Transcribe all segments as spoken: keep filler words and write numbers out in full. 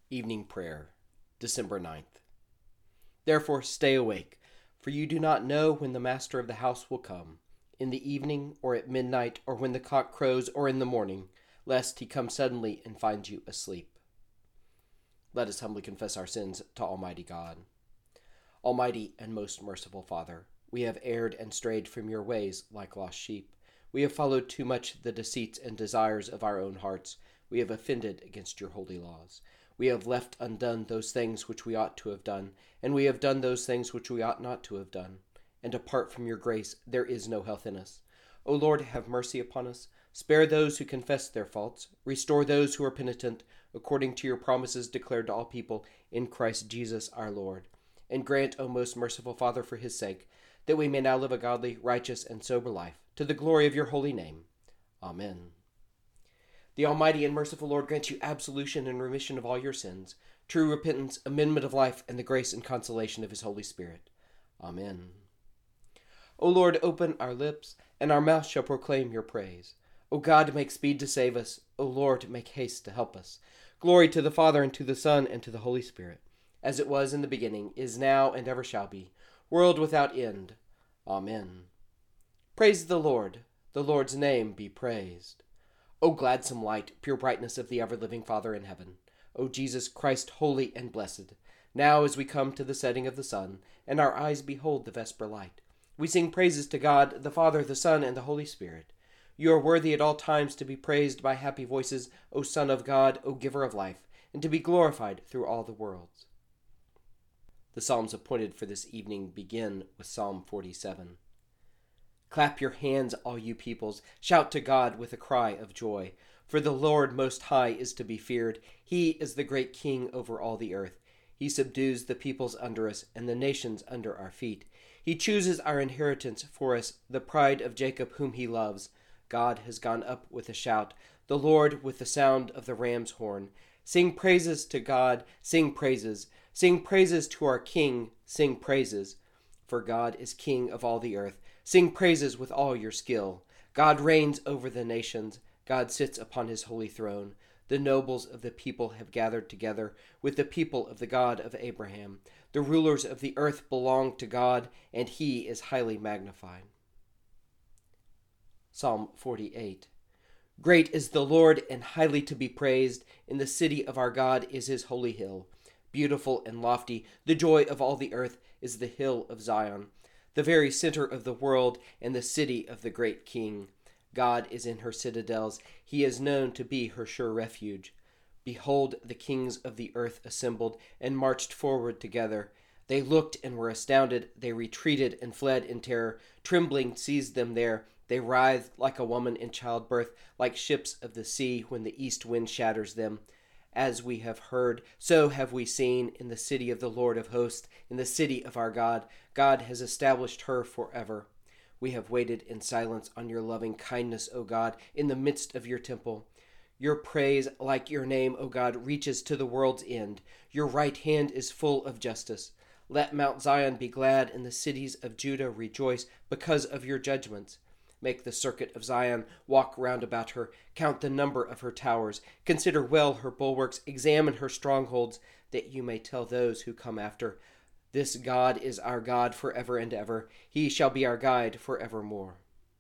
Evening Prayer, December ninth. Therefore stay awake, for you do not know when the master of the house will come, in the evening, or at midnight, or when the cock crows, or in the morning, lest he come suddenly and find you asleep. Let us humbly confess our sins to Almighty God. Almighty and most merciful Father, we have erred and strayed from your ways like lost sheep. We have followed too much the deceits and desires of our own hearts. We have offended against your holy laws. We have left undone those things which we ought to have done, and we have done those things which we ought not to have done. And apart from your grace, there is no health in us. O Lord, have mercy upon us. Spare those who confess their faults. Restore those who are penitent, according to your promises declared to all people in Christ Jesus our Lord. And grant, O most merciful Father, for his sake, that we may now live a godly, righteous, and sober life, to the glory of your holy name. Amen. The Almighty and merciful Lord grant you absolution and remission of all your sins, true repentance, amendment of life, and the grace and consolation of his Holy Spirit. Amen. O Lord, open our lips, and our mouth shall proclaim your praise. O God, make speed to save us. O Lord, make haste to help us. Glory to the Father, and to the Son, and to the Holy Spirit, as it was in the beginning, is now, and ever shall be, world without end. Amen. Praise the Lord. The Lord's name be praised. O gladsome light, pure brightness of the ever-living Father in heaven, O Jesus Christ, holy and blessed, now as we come to the setting of the sun, and our eyes behold the vesper light, we sing praises to God, the Father, the Son, and the Holy Spirit. You are worthy at all times to be praised by happy voices, O Son of God, O Giver of life, and to be glorified through all the worlds. The psalms appointed for this evening begin with Psalm forty-seven. Clap your hands, all you peoples, shout to God with a cry of joy. For the Lord Most High is to be feared. He is the great King over all the earth. He subdues the peoples under us and the nations under our feet. He chooses our inheritance for us, the pride of Jacob whom he loves. God has gone up with a shout, the Lord with the sound of the ram's horn. Sing praises to God, sing praises. Sing praises to our King, sing praises. For God is King of all the earth. Sing praises with all your skill. God reigns over the nations. God sits upon his holy throne. The nobles of the people have gathered together with the people of the God of Abraham. The rulers of the earth belong to God, and he is highly magnified. Psalm forty-eight. Great is the Lord, and highly to be praised. In the city of our God is his holy hill. Beautiful and lofty, the joy of all the earth is the hill of Zion, the very center of the world and the city of the great King. God is in her citadels. He is known to be her sure refuge. Behold, the kings of the earth assembled and marched forward together. They looked and were astounded. They retreated and fled in terror. Trembling seized them there. They writhed like a woman in childbirth, like ships of the sea when the east wind shatters them. As we have heard, so have we seen in the city of the Lord of hosts, in the city of our God. God has established her forever. We have waited in silence on your loving kindness, O God, in the midst of your temple. Your praise, like your name, O God, reaches to the world's end. Your right hand is full of justice. Let Mount Zion be glad and the cities of Judah rejoice because of your judgments. Make the circuit of Zion, walk round about her, count the number of her towers, consider well her bulwarks, examine her strongholds, that you may tell those who come after. This God is our God forever and ever. He shall be our guide forevermore.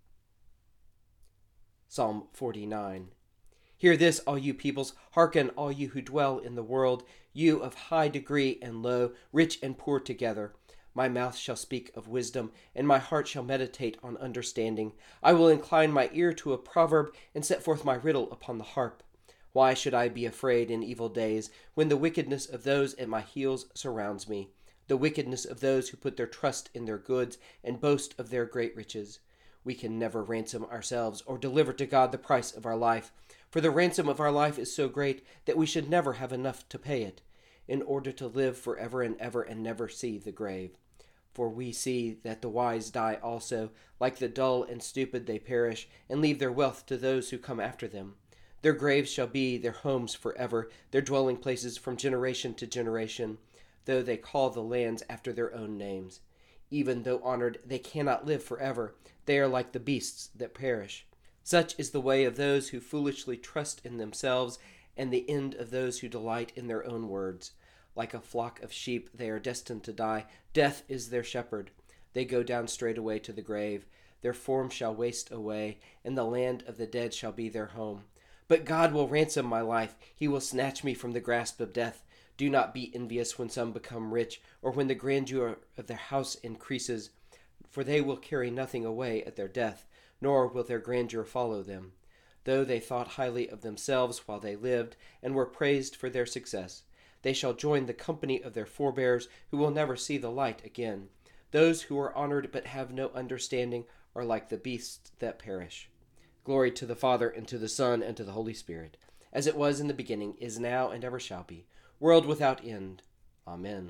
Psalm forty-nine. Hear this, all you peoples, hearken, all you who dwell in the world, you of high degree and low, rich and poor together. My mouth shall speak of wisdom, and my heart shall meditate on understanding. I will incline my ear to a proverb, and set forth my riddle upon the harp. Why should I be afraid in evil days, when the wickedness of those at my heels surrounds me, the wickedness of those who put their trust in their goods, and boast of their great riches? We can never ransom ourselves, or deliver to God the price of our life, for the ransom of our life is so great that we should never have enough to pay it, in order to live forever and ever and never see the grave. For we see that the wise die also, like the dull and stupid they perish, and leave their wealth to those who come after them. Their graves shall be their homes forever, their dwelling places from generation to generation, though they call the lands after their own names. Even though honored, they cannot live forever. They are like the beasts that perish. Such is the way of those who foolishly trust in themselves and the end of those who delight in their own words. Like a flock of sheep, they are destined to die. Death is their shepherd. They go down straightway to the grave. Their form shall waste away, and the land of the dead shall be their home. But God will ransom my life. He will snatch me from the grasp of death. Do not be envious when some become rich, or when the grandeur of their house increases, for they will carry nothing away at their death, nor will their grandeur follow them. Though they thought highly of themselves while they lived, and were praised for their success, they shall join the company of their forebears, who will never see the light again. Those who are honored but have no understanding are like the beasts that perish. Glory to the Father, and to the Son, and to the Holy Spirit, as it was in the beginning, is now, and ever shall be, world without end. Amen.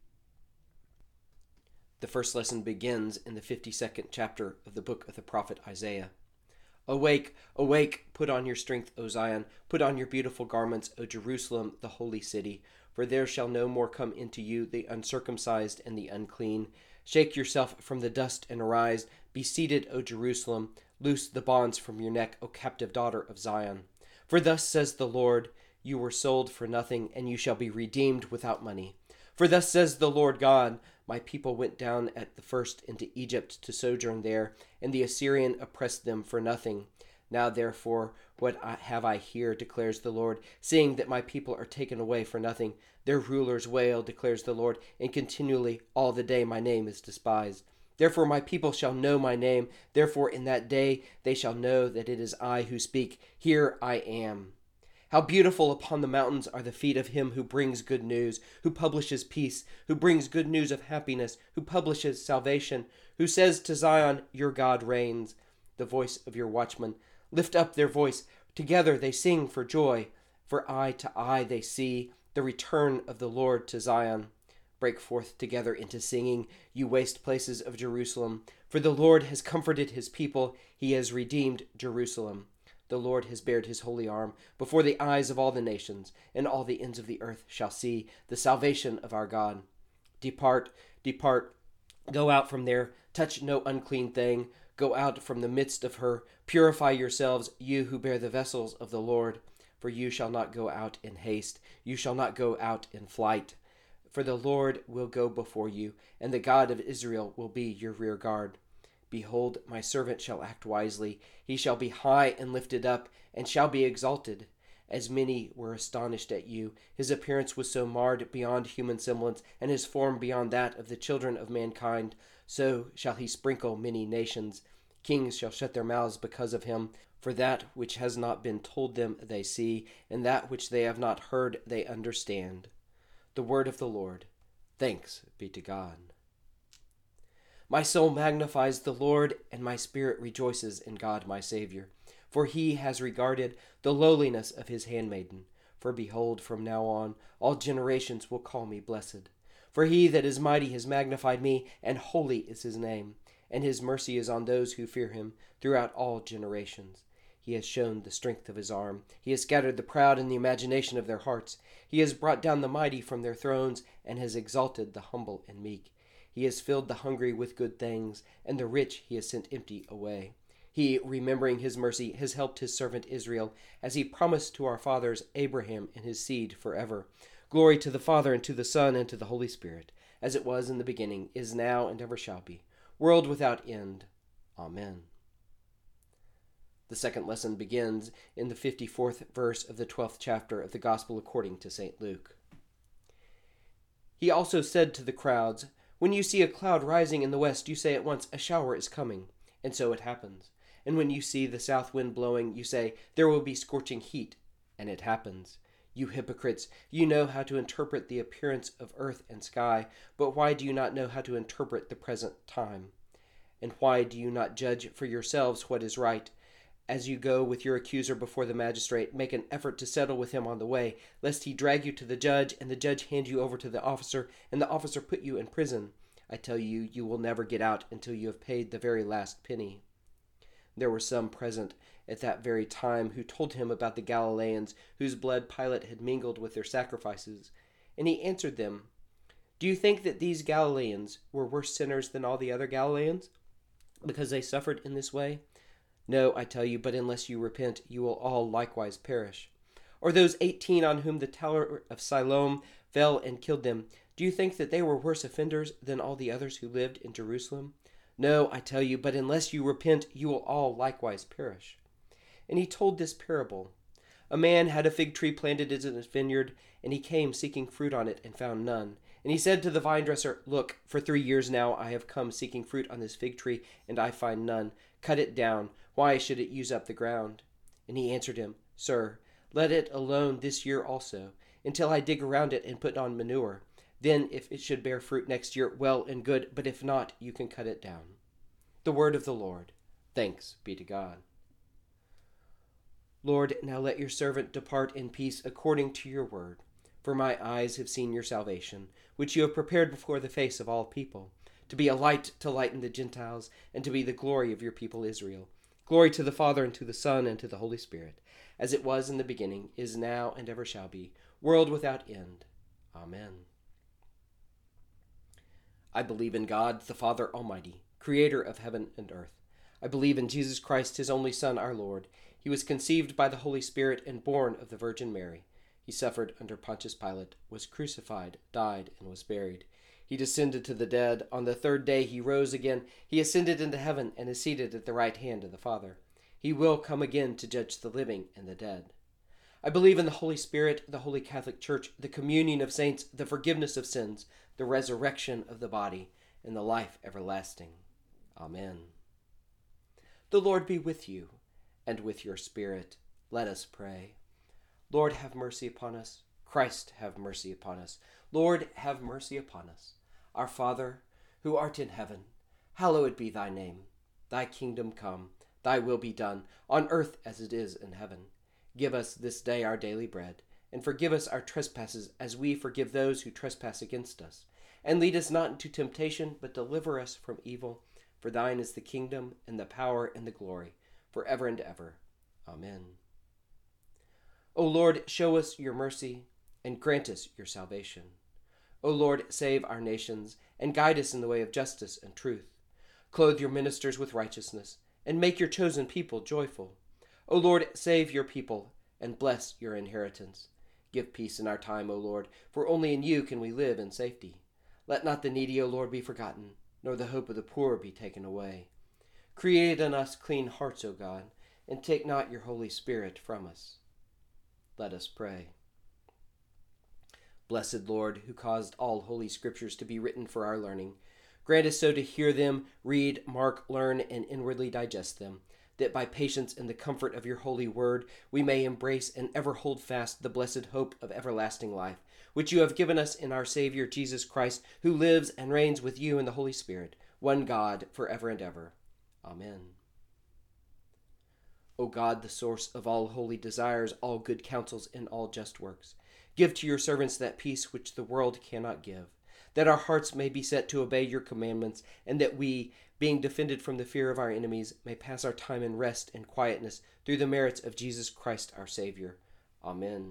The first lesson begins in the fifty-second chapter of the book of the prophet Isaiah. Awake, awake, put on your strength, O Zion, put on your beautiful garments, O Jerusalem, the holy city, for there shall no more come into you the uncircumcised and the unclean. Shake yourself from the dust and arise. Be seated, O Jerusalem. Loose the bonds from your neck, O captive daughter of Zion. For thus says the Lord, you were sold for nothing, and you shall be redeemed without money. For thus says the Lord God, my people went down at the first into Egypt to sojourn there, and the Assyrian oppressed them for nothing. Now therefore, what I have I here, declares the Lord, seeing that my people are taken away for nothing. Their rulers wail, declares the Lord, and continually all the day my name is despised. Therefore my people shall know my name. Therefore in that day they shall know that it is I who speak. Here I am. How beautiful upon the mountains are the feet of him who brings good news, who publishes peace, who brings good news of happiness, who publishes salvation, who says to Zion, your God reigns. The voice of your watchmen lift up their voice. Together they sing for joy. For eye to eye they see the return of the Lord to Zion. Break forth together into singing, you waste places of Jerusalem. For the Lord has comforted his people. He has redeemed Jerusalem. The Lord has bared his holy arm before the eyes of all the nations, and all the ends of the earth shall see the salvation of our God. Depart, depart, go out from there, touch no unclean thing, go out from the midst of her, purify yourselves, you who bear the vessels of the Lord. For you shall not go out in haste, you shall not go out in flight. For the Lord will go before you, and the God of Israel will be your rear guard. Behold, my servant shall act wisely. He shall be high and lifted up, and shall be exalted. As many were astonished at you, his appearance was so marred beyond human semblance, and his form beyond that of the children of mankind. So shall he sprinkle many nations. Kings shall shut their mouths because of him. For that which has not been told them they see, and that which they have not heard they understand. The word of the Lord. Thanks be to God. My soul magnifies the Lord, and my spirit rejoices in God my Savior. For he has regarded the lowliness of his handmaiden. For behold, from now on, all generations will call me blessed. For he that is mighty has magnified me, and holy is his name. And his mercy is on those who fear him throughout all generations. He has shown the strength of his arm. He has scattered the proud in the imagination of their hearts. He has brought down the mighty from their thrones, and has exalted the humble and meek. He has filled the hungry with good things, and the rich he has sent empty away. He, remembering his mercy, has helped his servant Israel, as he promised to our fathers Abraham and his seed forever. Glory to the Father, and to the Son, and to the Holy Spirit, as it was in the beginning, is now, and ever shall be, world without end. Amen. The second lesson begins in the fifty-fourth verse of the twelfth chapter of the Gospel according to Saint Luke. He also said to the crowds, when you see a cloud rising in the west, you say at once, a shower is coming. And so it happens. And when you see the south wind blowing, you say, there will be scorching heat. And it happens. You hypocrites, you know how to interpret the appearance of earth and sky, but why do you not know how to interpret the present time? And why do you not judge for yourselves what is right? As you go with your accuser before the magistrate, make an effort to settle with him on the way, lest he drag you to the judge, and the judge hand you over to the officer, and the officer put you in prison. I tell you, you will never get out until you have paid the very last penny. There were some present at that very time who told him about the Galileans, whose blood Pilate had mingled with their sacrifices. And he answered them, do you think that these Galileans were worse sinners than all the other Galileans, because they suffered in this way? No, I tell you, but unless you repent, you will all likewise perish. Or those eighteen on whom the tower of Siloam fell and killed them, do you think that they were worse offenders than all the others who lived in Jerusalem? No, I tell you, but unless you repent, you will all likewise perish. And he told this parable. A man had a fig tree planted in his vineyard, and he came seeking fruit on it and found none. And he said to the vine dresser, Look, for three years now I have come seeking fruit on this fig tree, and I find none. Cut it down. Why should it use up the ground? And he answered him, Sir, let it alone this year also, until I dig around it and put on manure. Then, if it should bear fruit next year, well and good, but if not, you can cut it down. The word of the Lord. Thanks be to God. Lord, now let your servant depart in peace according to your word. For my eyes have seen your salvation, which you have prepared before the face of all people, to be a light to lighten the Gentiles, and to be the glory of your people Israel. Glory to the Father, and to the Son, and to the Holy Spirit, as it was in the beginning, is now, and ever shall be, world without end. Amen. I believe in God, the Father Almighty, creator of heaven and earth. I believe in Jesus Christ, his only Son, our Lord. He was conceived by the Holy Spirit and born of the Virgin Mary. He suffered under Pontius Pilate, was crucified, died, and was buried. He descended to the dead. On the third day he rose again. He ascended into heaven and is seated at the right hand of the Father. He will come again to judge the living and the dead. I believe in the Holy Spirit, the Holy Catholic Church, the communion of saints, the forgiveness of sins, the resurrection of the body, and the life everlasting. Amen. The Lord be with you, and with your spirit. Let us pray. Lord, have mercy upon us. Christ, have mercy upon us. Lord, have mercy upon us. Our Father, who art in heaven, hallowed be thy name. Thy kingdom come, thy will be done, on earth as it is in heaven. Give us this day our daily bread, and forgive us our trespasses as we forgive those who trespass against us. And lead us not into temptation, but deliver us from evil. For thine is the kingdom, and the power, and the glory, forever and ever. Amen. O Lord, show us your mercy, and grant us your salvation. O Lord, save our nations, and guide us in the way of justice and truth. Clothe your ministers with righteousness, and make your chosen people joyful. O Lord, save your people, and bless your inheritance. Give peace in our time, O Lord, for only in you can we live in safety. Let not the needy, O Lord, be forgotten, nor the hope of the poor be taken away. Create in us clean hearts, O God, and take not your Holy Spirit from us. Let us pray. Blessed Lord, who caused all holy scriptures to be written for our learning, grant us so to hear them, read, mark, learn, and inwardly digest them, that by patience and the comfort of your holy word we may embrace and ever hold fast the blessed hope of everlasting life, which you have given us in our Savior Jesus Christ, who lives and reigns with you in the Holy Spirit, one God, forever and ever. Amen. O God, the source of all holy desires, all good counsels, and all just works, give to your servants that peace which the world cannot give, that our hearts may be set to obey your commandments, and that we, being defended from the fear of our enemies, may pass our time in rest and quietness through the merits of Jesus Christ our Savior. Amen.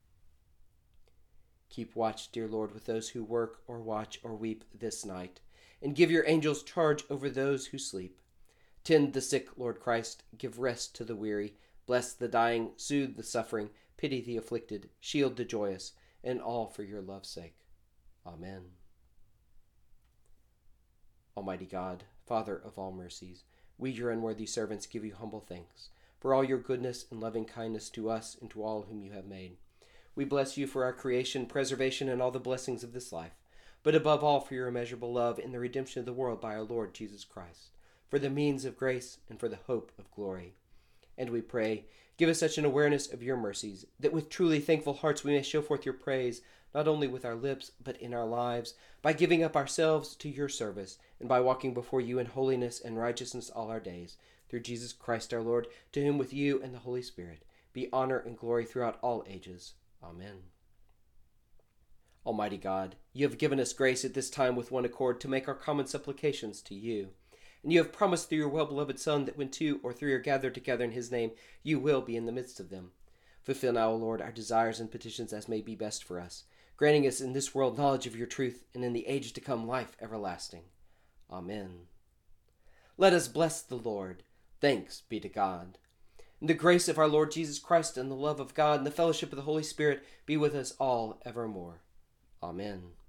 Keep watch, dear Lord, with those who work or watch or weep this night, and give your angels charge over those who sleep. Tend the sick, Lord Christ, give rest to the weary, bless the dying, soothe the suffering, pity the afflicted, shield the joyous, and all for your love's sake. Amen. Almighty God, Father of all mercies, we, your unworthy servants, give you humble thanks for all your goodness and loving kindness to us and to all whom you have made. We bless you for our creation, preservation, and all the blessings of this life, but above all for your immeasurable love in the redemption of the world by our Lord Jesus Christ, for the means of grace and for the hope of glory. And we pray, give us such an awareness of your mercies, that with truly thankful hearts we may show forth your praise, not only with our lips, but in our lives, by giving up ourselves to your service, and by walking before you in holiness and righteousness all our days, through Jesus Christ our Lord, to whom with you and the Holy Spirit be honor and glory throughout all ages. Amen. Almighty God, you have given us grace at this time with one accord to make our common supplications to you. And you have promised through your well-beloved Son that when two or three are gathered together in his name, you will be in the midst of them. Fulfill now, O Lord, our desires and petitions as may be best for us, granting us in this world knowledge of your truth, and in the age to come life everlasting. Amen. Let us bless the Lord. Thanks be to God. And the grace of our Lord Jesus Christ and the love of God and the fellowship of the Holy Spirit be with us all evermore. Amen.